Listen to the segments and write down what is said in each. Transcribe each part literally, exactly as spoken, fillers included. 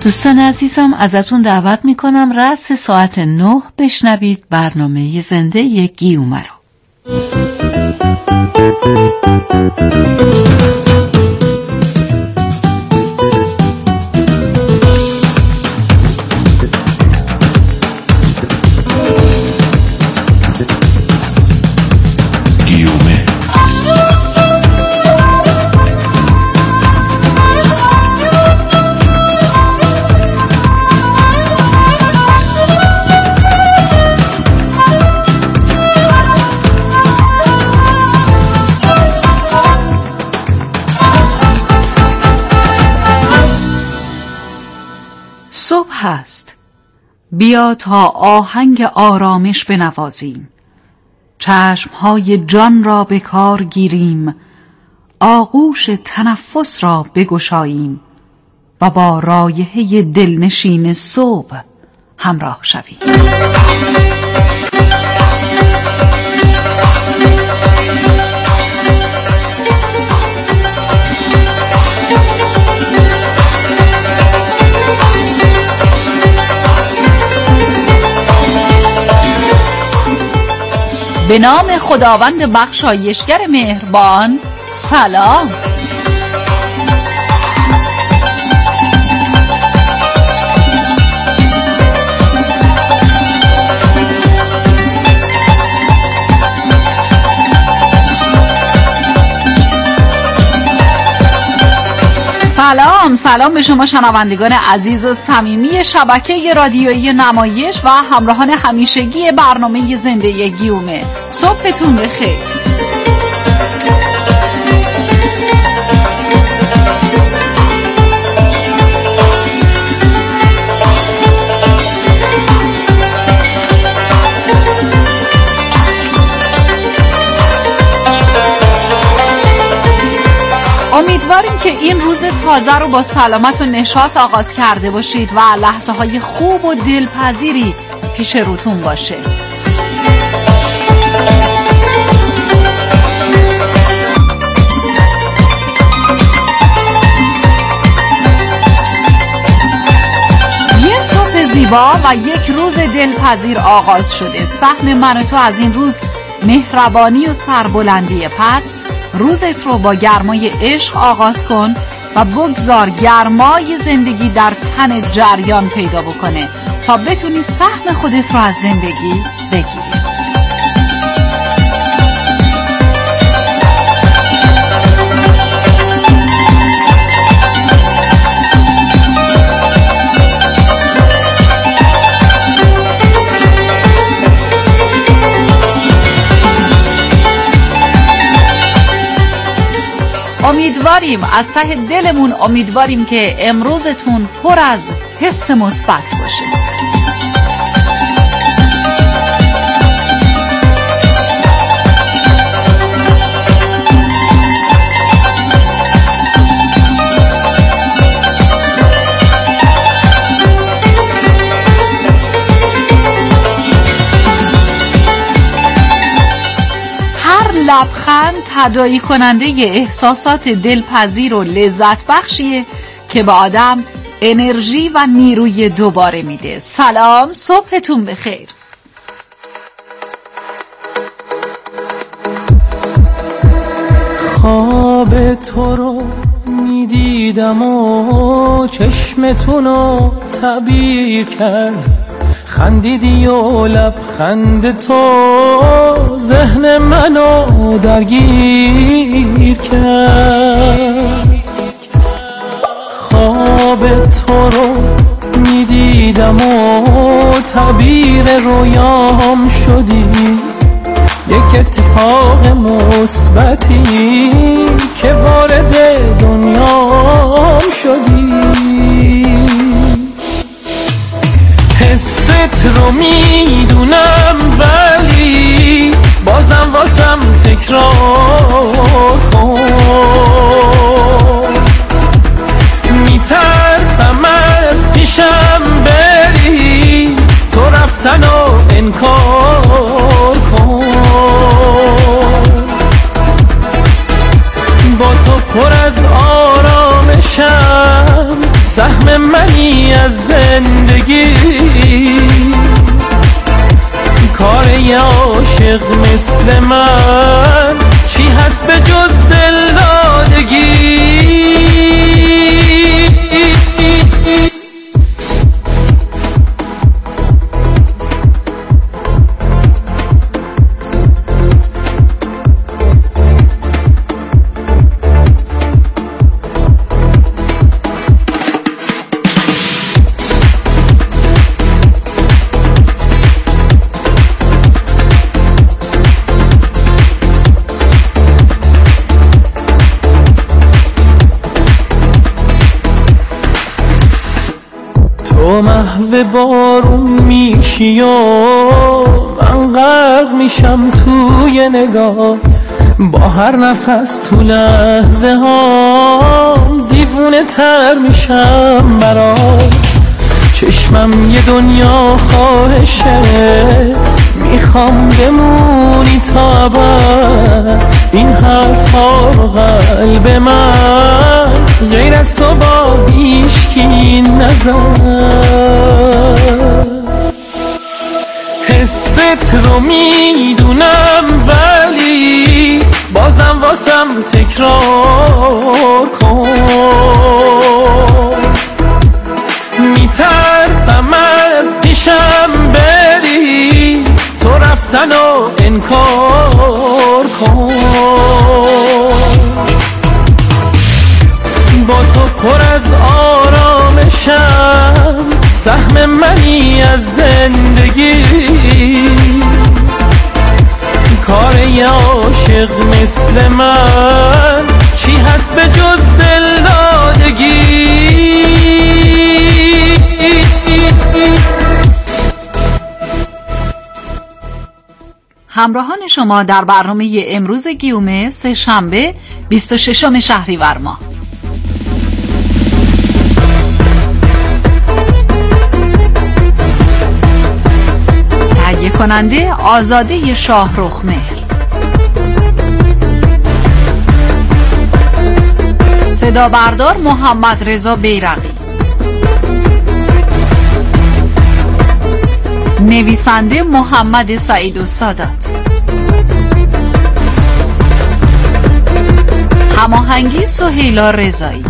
دوستان عزیزم ازتون دعوت میکنم رأس ساعت نه بشنوید برنامه زنده گیومه رو. صبح هست، بیا تا آهنگ آرامش بنوازیم، چشمهای جان را به کار گیریم، آغوش تنفس را بگشاییم و با رایحه دلنشین صبح همراه شویم. به نام خداوند بخشایشگر مهربان، سلام. سلام سلام به شما شنوندگان عزیز و صمیمی شبکه رادیویی نمایش و همراهان همیشگی برنامه زنده گیومه. صبحتون بخیر. امیدواریم که این روز تازه رو با سلامت و نشاط آغاز کرده باشید و لحظه های خوب و دلپذیری پیش روتون باشه. یه صبح زیبا و یک روز دلپذیر آغاز شده. سهم من و تو از این روز مهربانی و سربلندی. پس روزت رو با گرمای عشق آغاز کن و بگذار گرمای زندگی در تن جریان پیدا بکنه تا بتونی سهم خودت رو از زندگی بگیری. امیدواریم، از ته دلمون امیدواریم که امروزتون پر از حس مثبت باشه. لبخند تداعی کننده احساسات دلپذیر و لذت بخشیه که به آدم انرژی و نیروی دوباره میده. سلام، صبحتون بخیر. خواب تو رو میدیدم و چشمتون رو تعبیر کرد، خندیدی و لبخند تو ذهن منو درگیر کرد. خواب تو رو میدیدم و تعبیر رویام شدی، یک اتفاق مثبتی که وارد دنیام شدی. حست رو میدونم ولی بازم واسم تکرار کن. میترسم از پیشم بری، تو رفتن و انکار کن. با تو پر از آرامشم، سهم منی از زندگی. کار یه عاشق مثل من چی هست به جز دلدادگی؟ تو محو بارون میشی و من غرق میشم توی نگات. با هر نفس تو لحظه ها دیوونه تر میشم برات. چشمم یه دنیا خواهشه، میخوام بمونی تا ابد. این حرفا قلب من غیر از تو با هیچکی نزد. حست رو میدونم ولی بازم واسم تکرار کن. میترسم از پیشم بری، تو رفتن و انکار کن. با تو پر از آرامشم، سهم منی از زندگی. کار یه عاشق مثل من چی هست به جز دلدادگی؟ همراهان شما در برنامه امروز گیومه سه شنبه بیست و ششم شهریور ماه. تهیه کننده آزاده شاهرخ مهر. صدا بردار محمد رضا بیرقی. نویسنده محمد سعید السادات. هماهنگی سهیلا رضایی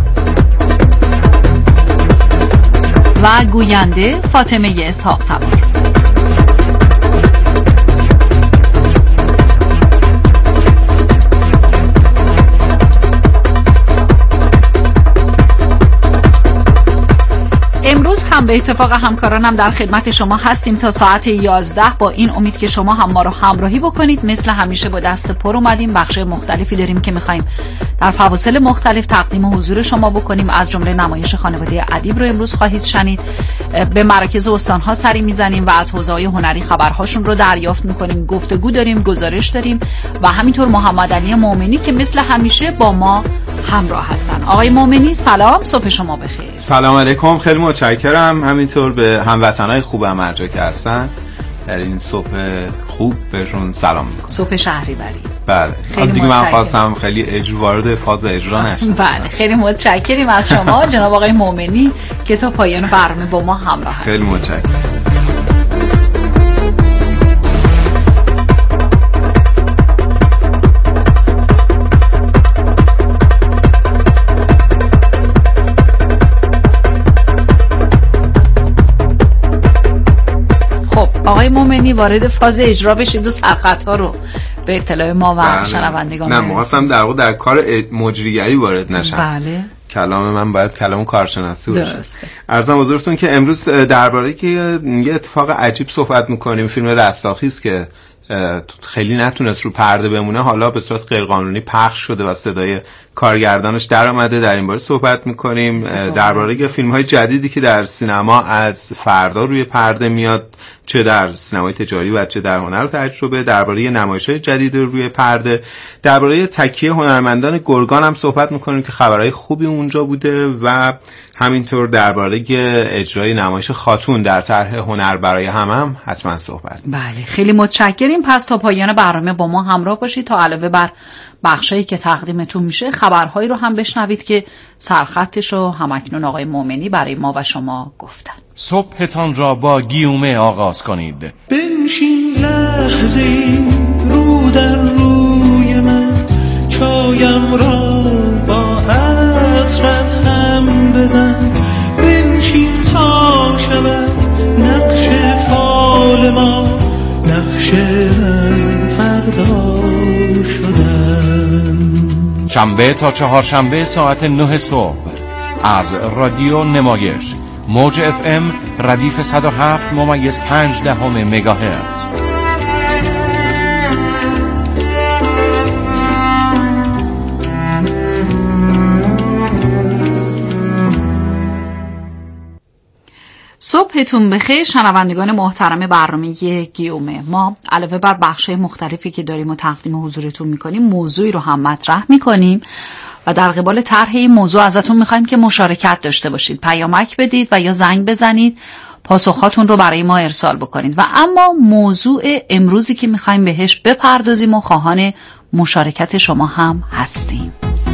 و گوینده فاطمه اسحاق تبار. امروز هم به اتفاق همکارانم در خدمت شما هستیم تا ساعت یازده، با این امید که شما هم ما رو همراهی بکنید. مثل همیشه با دست پر اومدیم. بخش مختلفی داریم که میخوایم در فواصل مختلف تقدیم حضور شما بکنیم. از جمله نمایش خانواده ادیب رو امروز خواهید شنید. به مراکز استان‌ها سری میزنیم و از حوزه‌های هنری خبرهاشون رو دریافت میکنیم. گفتگو داریم، گزارش داریم و همینطور محمد علی مومنی که مثل همیشه با ما همراه هستن. آقای مومنی سلام، صبح شما بخیر. سلام علیکم، خیلی متشکرم. همینطور به هموطنای خوبم هر جا که هستن در این صبح خوب بهشون سلام میکنم. صبح شهریوری. بله. خیلی دیگه من خواستم خیلی اجرا وارد فاز اجرا نشم. بله، خیلی متشکریم از شما جناب آقای مومنی که تا پایان برنامه با ما همراه هستید. خیلی متشکرم. آقای مومنی وارد فاز اجرا بشید و سرخطها رو به اطلاع ما و شنوندگان. نه مخواستم در واقع در کار مجریگری وارد نشم. بله. کلام من باید کلام کارشناسی باشه. درسته. عرضم حضورتون که امروز درباره که یه اتفاق عجیب صحبت میکنیم. فیلم رستاخی است که خیلی نتونست رو پرده بمونه، حالا به صورت غیرقانونی پخش شده و صدای کارگردانش در اومده. در این باره صحبت میکنیم. درباره فیلم های جدیدی که در سینما از فردا روی پرده میاد، چه در سینمای تجاری و چه در هنر و تجربه. درباره نمایش‌های جدید روی پرده، درباره تکیه هنرمندان گرگان هم صحبت میکنیم که خبرهای خوبی اونجا بوده و همینطور درباره اجرای نمایش خاتون در طرح هنر برای همه هم حتما صحبت. بله، خیلی متشکریم. پس تا پایان برنامه با ما همراه باشید تا علاوه بر بخشایی که تقدیمتون میشه خبرهایی رو هم بشنوید که سرخطش رو همکنون آقای مومنی برای ما و شما گفتن. صبحتان را با گیومه آغاز کنید. بنشین لحظه رو در روی من، چایم را با عطرت هم بزن. بنشین تا شود نقش فال ما، نقش فردا شدن. شنبه تا چهارشنبه ساعت نه صبح از رادیو نمایش موج اف ام ردیف صد و هفت ممیز پنج دهم مگاهرتز. صبحتون بخیر شنوندگان محترم برنامه گیومه. ما علاوه بر بخش‌های مختلفی که داریم و تقدیم حضورتون میکنیم، موضوعی رو هم مطرح میکنیم و در قبال طرح این موضوع ازتون میخوایم که مشارکت داشته باشید، پیامک بدید و یا زنگ بزنید، پاسخاتون رو برای ما ارسال بکنید. و اما موضوع امروزی که میخوایم بهش بپردازیم و خواهان مشارکت شما هم هستیم.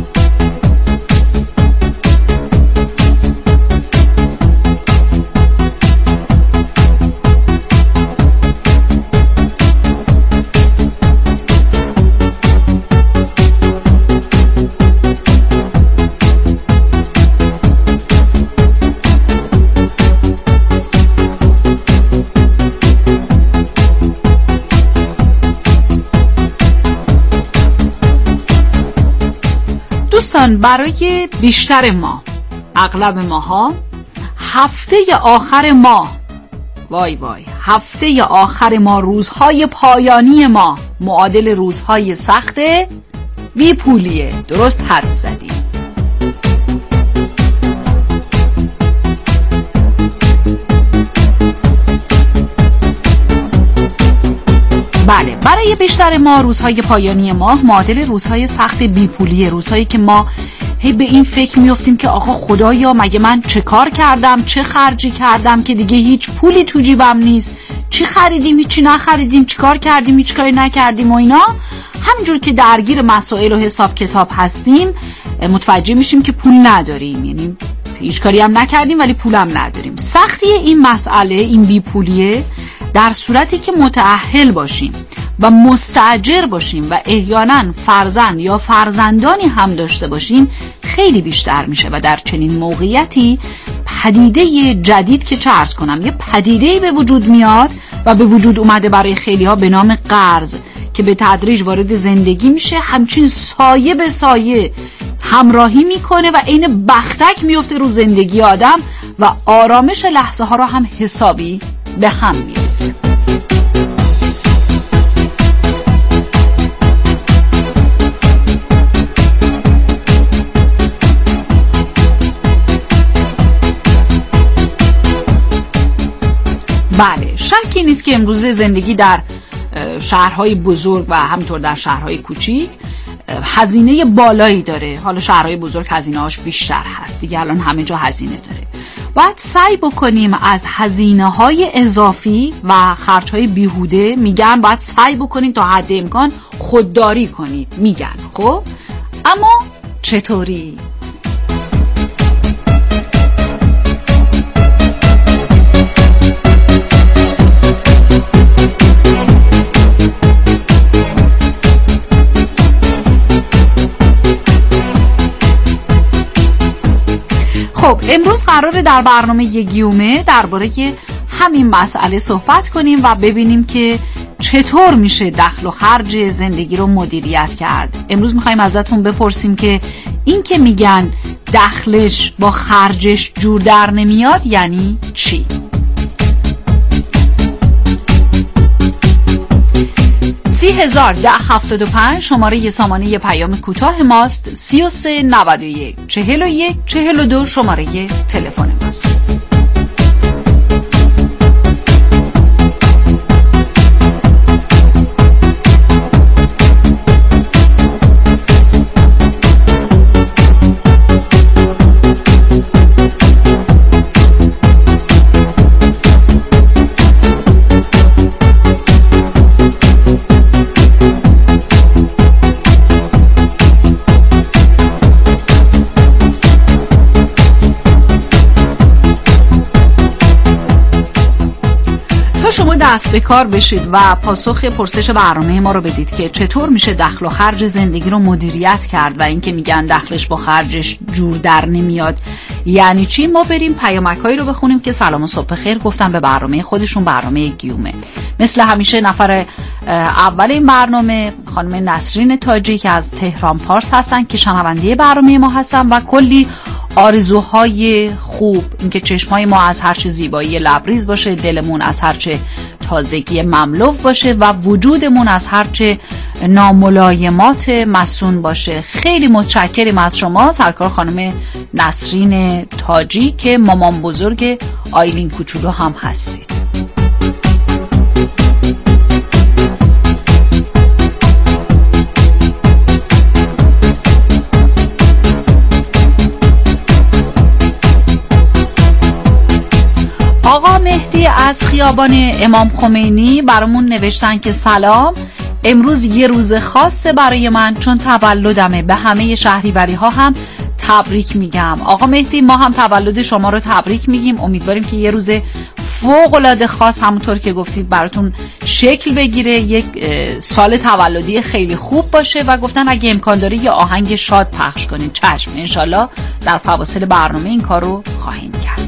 برای بیشتر ما، اغلب ماها، هفته آخر ما، وای وای هفته آخر ما، روزهای پایانی ما معادل روزهای سخت بی پولیه. درست حد زدی. بله، برای بیشتر ما روزهای پایانی ماه معادل روزهای سخت بیپولیه. روزهایی که ما هی به این فکر میافتیم که آقا خدایا مگه من چه کار کردم، چه خرجی کردم که دیگه هیچ پولی تو جیبم نیست، چی خریدیم، هیچی نخریدیم، چی کار کردیم، هیچ کاری نکردیم و اینا. همینجور که درگیر مسائل و حساب کتاب هستیم متوجه میشیم که پول نداریم، یعنی هیچ کاری هم نکردیم ولی پولم نداریم. سختی این مسئله، این بیپولیه، در صورتی که متأهل باشیم و مستأجر باشیم و احیانا فرزند یا فرزندانی هم داشته باشیم خیلی بیشتر میشه. و در چنین موقعیتی پدیده جدید که چه عرض کنم، یه پدیده‌ای به وجود میاد و به وجود اومده برای خیلی ها به نام قرض که به تدریج وارد زندگی میشه، همچین سایه به سایه همراهی میکنه و عین بختک میفته رو زندگی آدم و آرامش لحظه ها رو هم حسابی به هم میرسه. بله، شکی نیست که امروز زندگی در شهرهای بزرگ و همینطور در شهرهای کوچیک هزینه بالایی داره. حالا شهرهای بزرگ هزینه‌هاش بیشتر هست دیگه، الان همه جا هزینه داره. باید سعی بکنیم از هزینه‌های اضافی و خرج‌های بیهوده، میگن باید سعی بکنیم تا حد امکان خودداری کنید، میگن. خب اما چطوری؟ خب امروز قراره در برنامه گیومه درباره همین مسئله صحبت کنیم و ببینیم که چطور میشه دخل و خرج زندگی رو مدیریت کرد. امروز میخوایم ازتون بپرسیم که این که میگن دخلش با خرجش جور در نمیاد یعنی چی؟ سی هزار ده هفتاد و پنج شماره یه سامانه یه پیام کوتاه ماست. سی و سه نود و یک چهل و یک چهل و دو شماره تلفن ماست. رو دست به کار بشید و پاسخ پرسش برنامه ما رو بدید که چطور میشه دخل و خرج زندگی رو مدیریت کرد و اینکه میگن دخلش با خرجش جور در نمیاد یعنی چی. ما بریم پیامک‌هایی رو بخونیم که سلام و صبح خیر گفتن به برنامه خودشون، برنامه گیومه. مثل همیشه نفر اول این برنامه خانم نسرین تاجی که از تهران پارس هستن که شنونده برنامه ما هستن و کلی آرزوهای خوب، اینکه چشمای ما از هرچه زیبایی لبریز باشه، دلمون از هرچه تازگی مملو باشه و وجودمون از هرچه ناملایمات مسون باشه. خیلی متشکریم از شما سرکار خانم نسرین تاجی که مامان بزرگ آیلین کوچولو هم هستید. آقا مهدی از خیابان امام خمینی برامون نوشتن که سلام، امروز یه روز خاصه برای من چون تولدمه، به همه شهریوری ها هم تبریک میگم. آقا مهدی ما هم تولد شما رو تبریک میگیم، امیدواریم که یه روز فوق العاده خاص همونطور که گفتید براتون شکل بگیره، یک سال تولدی خیلی خوب باشه و گفتن اگه امکان داره یه آهنگ شاد پخش کنید. چشم، انشالله در فواصل برنامه این کار رو خواهیم کرد.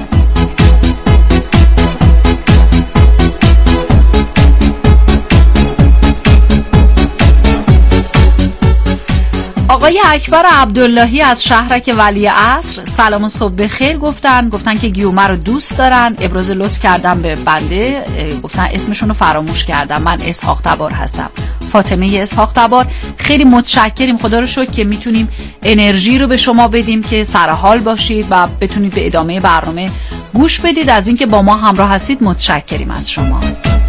آقای اکبر عبداللهی از شهرک ولی عصر سلام و صبح بخیر گفتن گفتن که گیومه رو دوست دارن، ابراز لطف کردم به بنده، گفتن اسمشون رو فراموش کردم، من اسحاق تبار هستم، فاطمه اسحاق تبار. خیلی متشکریم، خدا رو شکر که میتونیم انرژی رو به شما بدیم که سرحال باشید و بتونید به ادامه برنامه گوش بدید. از اینکه با ما همراه هستید متشکریم از شما.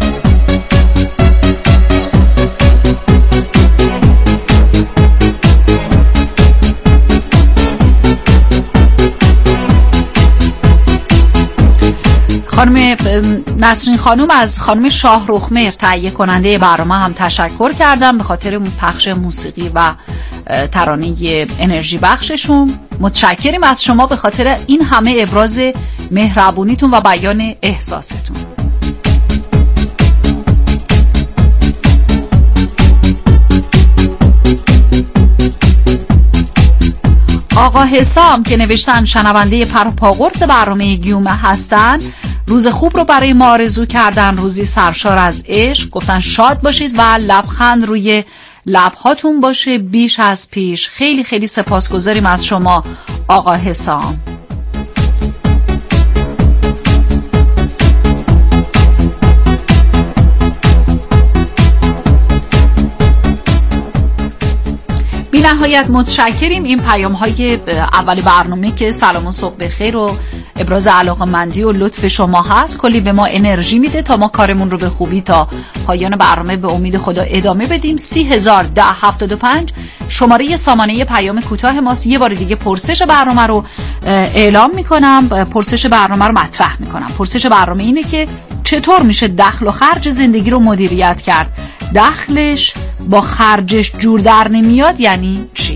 خانم نسرین خانم از خانم شاهرخمهر تهیه کننده برنامه هم تشکر کردم به خاطر پخش موسیقی و ترانه انرژی بخششون. متشکریم از شما به خاطر این همه ابراز مهربونیتون و بیان احساستون. آقا حسام که نوشتن شنونده پرپاقرص برنامه گیومه هستن، روز خوب رو برای ما آرزو کردن، روزی سرشار از عشق، گفتن شاد باشید و لبخند روی لبهاتون باشه بیش از پیش. خیلی خیلی سپاسگزاریم از شما آقا حسام. بی نهایت متشکریم. این پیام های اول برنامه که سلام و صبح بخیر و ابراز علاقه‌مندی و لطف شما هست کلی به ما انرژی میده تا ما کارمون رو به خوبی تا پایان برنامه به امید خدا ادامه بدیم. سی هزار ده هفتاد و پنج شماره سامانه پیام کوتاه ماست. یه بار دیگه پرسش برنامه رو اعلام میکنم، پرسش برنامه رو مطرح میکنم. پرسش برنامه اینه که چطور میشه دخل و خرج زندگی رو مدیریت کرد؟ دخلش با خرجش جور در نمیاد یعنی چی؟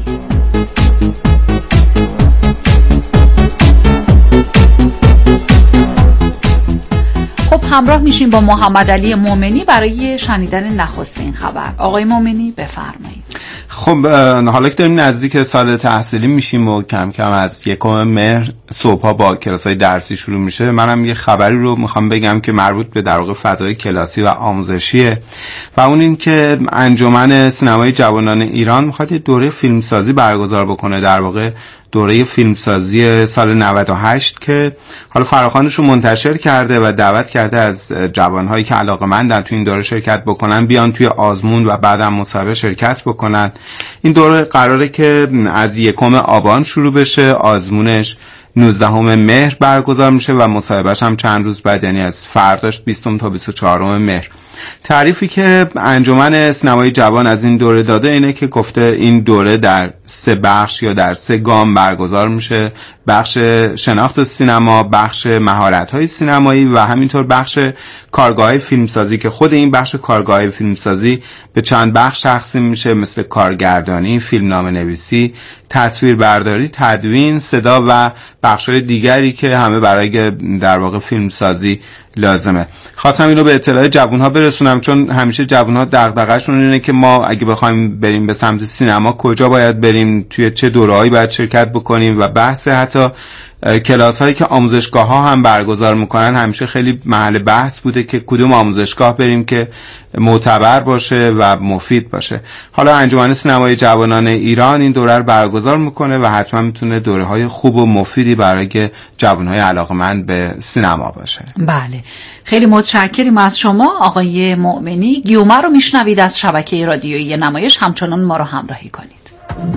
خب همراه میشیم با محمد علی مومنی برای شنیدن نخستین خبر. آقای مومنی بفرمایید. خب حالا که داریم نزدیک سال تحصیلی میشیم و کم کم از یکم مهر صبح‌ها با کلاس‌های درسی شروع میشه، منم یه خبری رو میخوام بگم که مربوط به در واقع فضای کلاسی و آموزشیه و اون این که انجمن سینمای جوانان ایران میخواد یه دوره فیلمسازی برگزار بکنه، در واقع دوره فیلمسازی سال نود و هشت که حالا فراخوانش رو منتشر کرده و دعوت کرده از جوانهایی که علاقه‌مندن تو این دوره شرکت بکنن بیان توی آزمون و بعدم مصاحبه شرکت بکنن. این دوره قراره که از یکم آبان شروع بشه، آزمونش نوزدهم مهر برگزار میشه و مصاحبهش هم چند روز بعد، یعنی از فرداش بیستم تا بیست و چهارم مهر. تعریفی که انجمن سینمای جوان از این دوره داده اینه که گفته این دوره در سه بخش یا در سه گام برگزار میشه: بخش شناخت سینما، بخش مهارت‌های سینمایی و همینطور بخش کارگاه فیلمسازی که خود این بخش کارگاه فیلمسازی به چند بخش تقسیم میشه، مثل کارگردانی، فیلمنامه نویسی، تصویربرداری، تدوین، صدا و بخش‌های دیگری که همه برای در واقع فیلمسازی لازمه. خواستم اینو به اطلاع جوان‌ها برسونم، چون همیشه جوان‌ها دغدغه‌شون اینه که ما اگه بخوایم بریم به سمت سینما کجا باید بریم، توی چه دوره‌ای باید شرکت بکنیم و بحث حتی کلاس هایی که آموزشگاه ها هم برگزار میکنن همیشه خیلی محل بحث بوده که کدوم آموزشگاه بریم که معتبر باشه و مفید باشه. حالا انجمن سینمای جوانان ایران این دوره رو برگزار میکنه و حتما میتونه دوره های خوب و مفیدی برای جوان های علاقمند به سینما باشه. بله، خیلی متشکریم از شما آقای مؤمنی. گیومه رو میشنوید از شبکه رادیویی نمایش، همچنان ما رو همراهی کنید.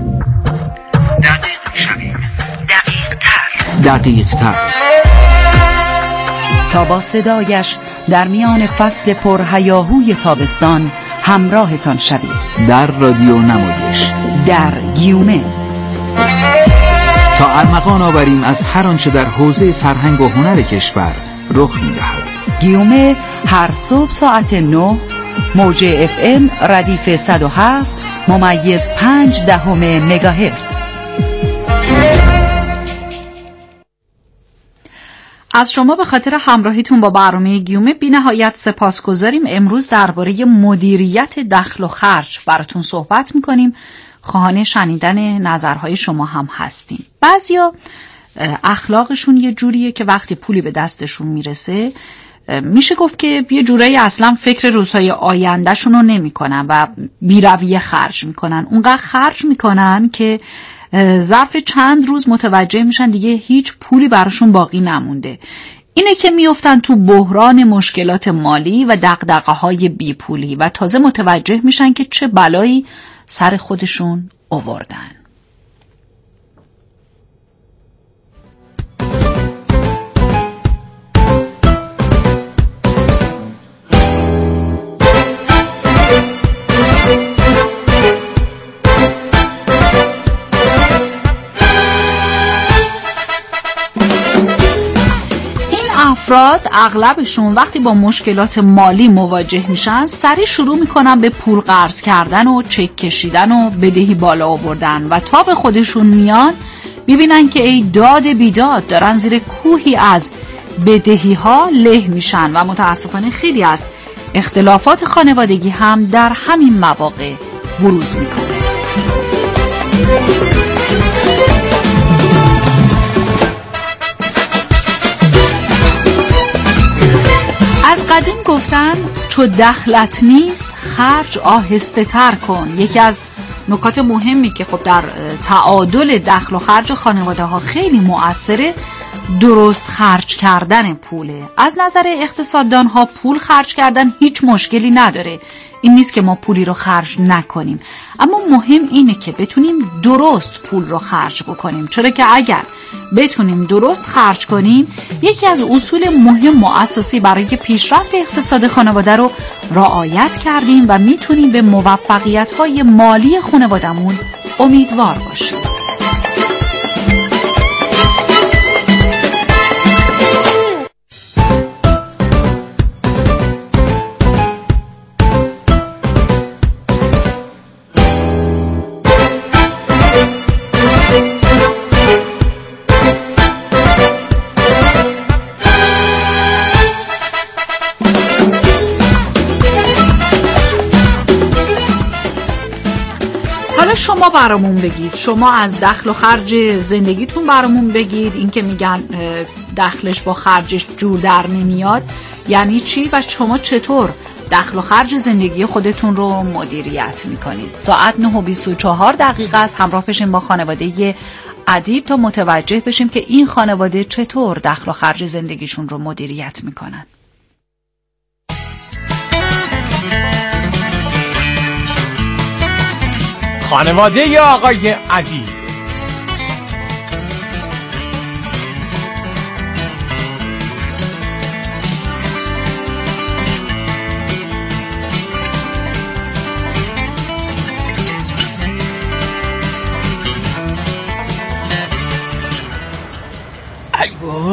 دقیق شویم، دقیق تر، دقیق تر تا با صدایش در میان فصل پر هیاهوی تابستان همراهتان شویم در رادیو نمایش، در گیومه، تا ارمغان آوریم از هر آنچه در حوزه فرهنگ و هنر کشور رخ می‌دهد. گیومه هر صبح ساعت نه، موج اف ام ردیف صد و هفت ممیز پنج دهم مگاهرتز. از شما به خاطر همراهیتون با برنامه گیومه بی نهایت سپاسگزاریم. امروز درباره مدیریت دخل و خرج براتون صحبت میکنیم. خواهان شنیدن نظرهای شما هم هستیم. بعضیا اخلاقشون یه جوریه که وقتی پولی به دستشون میرسه میشه گفت که یه جورایی اصلا فکر روزهای آیندهشون رو نمی کنن و بی‌رویه خرج میکنن. اونقدر خرج میکنن که ظرف چند روز متوجه میشن دیگه هیچ پولی براشون باقی نمونده. اینه که میافتن تو بحران مشکلات مالی و دغدغه‌های بیپولی و تازه متوجه میشن که چه بلایی سر خودشون آوردن. افراد اغلبشون وقتی با مشکلات مالی مواجه میشن سریع شروع میکنن به پول قرض کردن و چک کشیدن و بدهی بالا آوردن و تا به خودشون میان میبینن که ای داد بیداد دارن زیر کوهی از بدهی ها له میشن و متاسفانه خیلی از اختلافات خانوادگی هم در همین مواقع بروز میکنه. از قدیم گفتن چو دخلت نیست خرج آهسته تر کن. یکی از نکات مهمی که خب در تعادل دخل و خرج خانواده ها خیلی مؤثره درست خرج کردن پوله. از نظر اقتصاددان ها پول خرج کردن هیچ مشکلی نداره، این نیست که ما پولی رو خرج نکنیم، اما مهم اینه که بتونیم درست پول رو خرج بکنیم، چرا که اگر بتونیم درست خرج کنیم یکی از اصول مهم و اساسی برای پیشرفت اقتصاد خانواده رو رعایت کردیم و میتونیم به موفقیت‌های مالی خانواده‌مون امیدوار باشیم. شما برامون بگید، شما از دخل و خرج زندگیتون برامون بگید. این که میگن دخلش با خرجش جور در نمیاد یعنی چی و شما چطور دخل و خرج زندگی خودتون رو مدیریت میکنید؟ ساعت نه و بیست و چهار دقیقه است. همراه بشیم با خانواده ادیب تا متوجه بشیم که این خانواده چطور دخل و خرج زندگیشون رو مدیریت میکنن. خانواده یا آقای ادیب.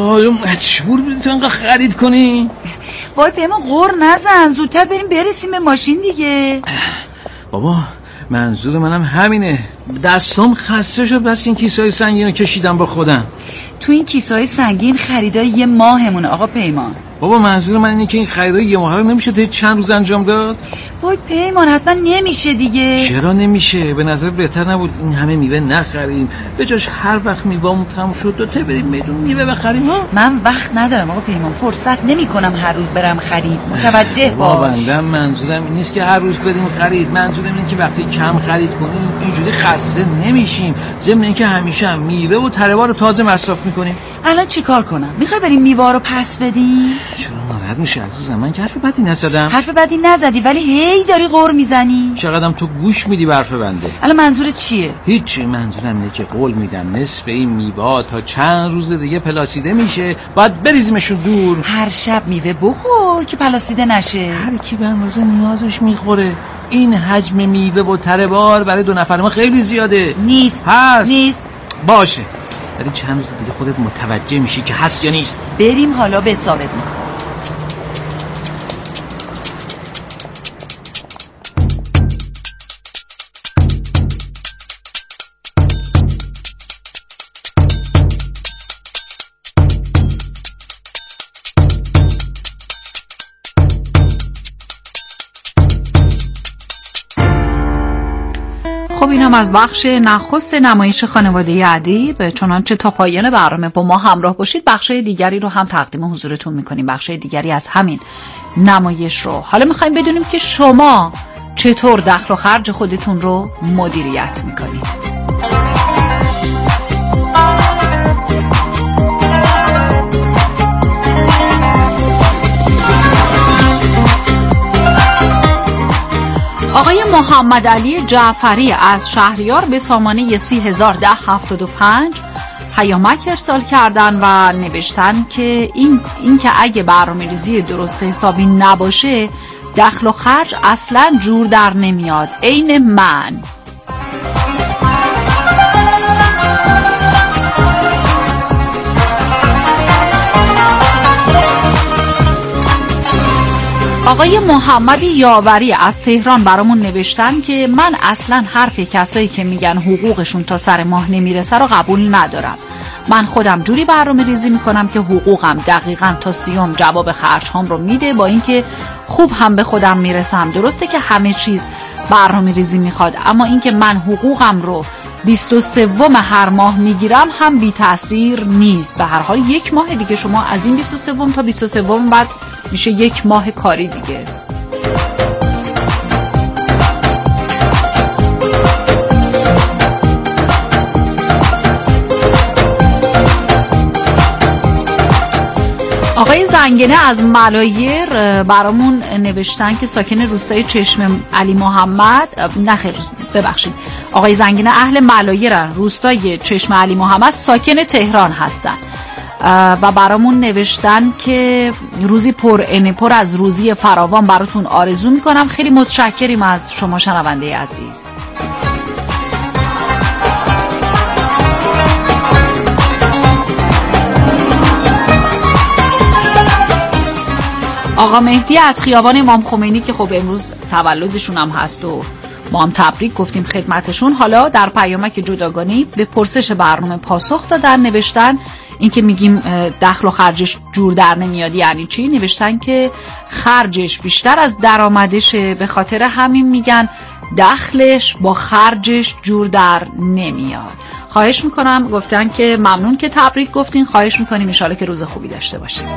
حالا مجبور بودی تو انقدر خرید کنی؟ وای پیمان غر نزن، زودتر بریم برسیم به ماشین دیگه. بابا منظور منم همینه، دستم خسته شد بس که این کیسه‌های سنگین رو کشیدم با خودم. تو این کیسه‌های سنگین خریدای یه ماهمونه آقا پیمان. بابا منظور من اینه که این خریدای یه ماه رو نمیشه تا چند روز انجام داد؟ وای پیمان حتما نمیشه دیگه. چرا نمیشه؟ به نظر بهتر نبود این همه میوه نخریم، به جاش هر وقت میوه‌مون تموم شد دو تا بریم میدون میوه بخریم ها؟ من وقت ندارم آقا پیمان، فرصت نمیکنم هر روز برم خرید، متوجه باش. بابا بندم منظورم این نیست که هر روز بریم خرید، منظورم اینه که وقتی کم خرید کنیم اینجوری خسته نمیشیم، ضمن اینکه همیشه هم میوه و تره‌ها رو تازه مصرف میکنیم. الان چیکار کنم؟ میخوای بریم میوه رو پس بدیم؟ چرا ناراحت میشی عزیزم؟ من که حرف بدی نزدم. حرف بدی نزدی ولی هی داری غر میزنی. چقدرم تو گوش میدی به حرف بنده. الان منظورت چیه؟ هیچی، منظورم اینه که قول میدم نصف این میوه تا چند روز دیگه پلاسیده میشه، باید بریزیمشون دور. هر شب میوه بخور که پلاسیده نشه. هر کی به اندازه نیازش میخوره. این حجم میوه و تره بار برای دو نفر ما خیلی زیاده. نیست. هست. نیست. باشه. ولی چند روز دیگه خودت متوجه میشی که هست یا نیست. بریم حالا بهت ثابت میکنم. خب اینم از بخش نخست نمایش خانواده ادیب. چنانچه تا پایان برنامه با ما همراه باشید، بخشای دیگری رو هم تقدیم حضورتون میکنیم، بخشای دیگری از همین نمایش رو. حالا میخوایم بدونیم که شما چطور دخل و خرج خودتون رو مدیریت میکنید. آقای محمد علی جعفری از شهریار به سامانه سی هزار ده هفتاد و پنج پیامک ارسال کردن و نوشتن که این, این که اگه برنامه‌ریزی درست حسابی نباشه دخل و خرج اصلا جور در نمیاد، عین من. آقای محمد یاوری از تهران برامون نوشتن که من اصلا حرف کسایی که میگن حقوقشون تا سر ماه نمیرسه رو قبول ندارم. من خودم جوری برنامه ریزی میکنم که حقوقم دقیقاً تا سیوم جواب خرج هام رو میده، با اینکه خوب هم به خودم میرسم. درسته که همه چیز برنامه ریزی میخواد، اما اینکه من حقوقم رو بیست و سوم هر ماه میگیرم هم بی تأثیر نیست. به هر حال یک ماه دیگه شما از این بیست و سوم تا بیست و سوم بعد میشه یک ماه کاری دیگه. آقای زنگنه از ملایر برامون نوشتن که ساکن روستای چشم علی محمد، نه خیر ببخشید، آقای زنگنه اهل ملایرن، روستای چشم علی محمد، ساکن تهران هستن و برامون نوشتن که روزی پر انه پر از روزی فراوان براتون آرزو میکنم. خیلی متشکریم از شما شنونده عزیز. آقا مهدی از خیابان امام خمینی که خب امروز تولدشون هم هست و ما هم تبریک گفتیم خدمتشون، حالا در پیامک جداگانه‌ای به پرسش برنامه پاسخ دادن. نوشتن این که میگیم دخل و خرجش جور در نمیاد یعنی چی؟ نوشتن که خرجش بیشتر از درآمدشه، به خاطر همین میگن دخلش با خرجش جور در نمیاد. خواهش میکنم، گفتن که ممنون که تبریک گفتین، خواهش میکنیم ان شاءالله که روز خوبی داشته باشید.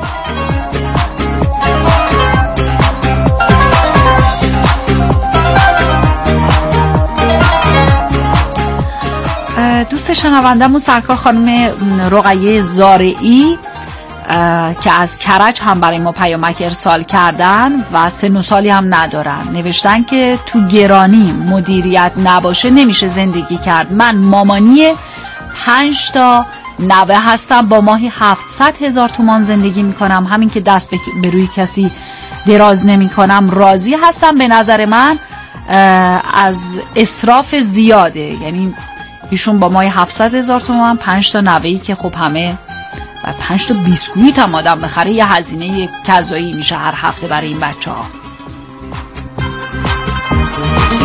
دوست شنوندمون سرکار خانم رقیه زارعی که از کرج هم برای ما پیامک ارسال کردن و سن و سالی هم ندارن، نوشتن که تو گرانی مدیریت نباشه نمیشه زندگی کرد. من مامانی پنج تا نوه هستم، با ماهی هفتصد هزار تومان زندگی میکنم. همین که دست به روی کسی دراز نمی کنم راضی هستم. به نظر من از اسراف زیاده، یعنی ایشون با ماهی هفتصد هزار تومان، پنج تا نوه‌ای که خب همه و پنج تا بیسکویت هم آدم بخره یه هزینه غذایی میشه هر هفته برای این بچه ها.